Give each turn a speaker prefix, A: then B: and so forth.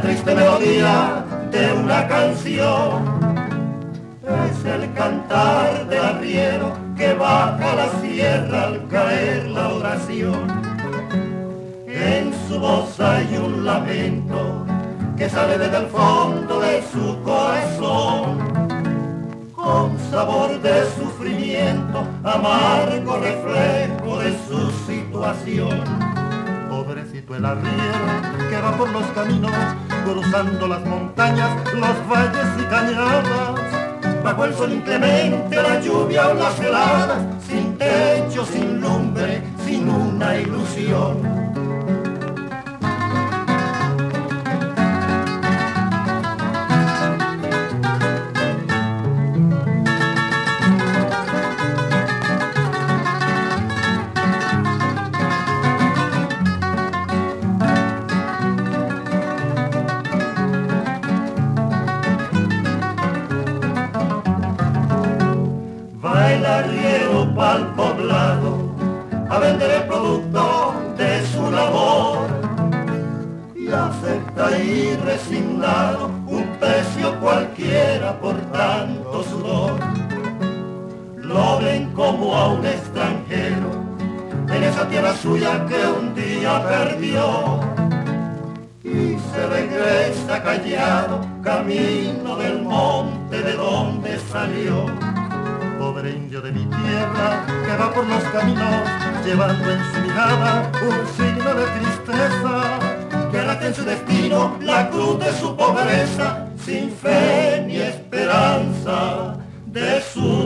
A: triste melodía de una canción. Es el cantar del arriero que baja a la sierra al caer la oración. En su voz hay un lamento que sale desde el fondo de su corazón, con sabor de sufrimiento, amargo reflejo de su situación. Pobrecito el arriero que va por los caminos, cruzando las montañas, los valles y cañadas, bajo el sol inclemente, la lluvia o las heladas, sin techo, sin lumbre, sin una ilusión. El arriero pa'l poblado a vender el producto de su labor y acepta ahí resignado un precio cualquiera por tanto sudor. Lo ven como a un extranjero en esa tierra suya que un día perdió y se regresa callado camino del monte de donde salió. Pobre indio de mi tierra que va por los caminos llevando en su mirada un signo de tristeza que late en su destino la cruz de su pobreza, sin fe ni esperanza de su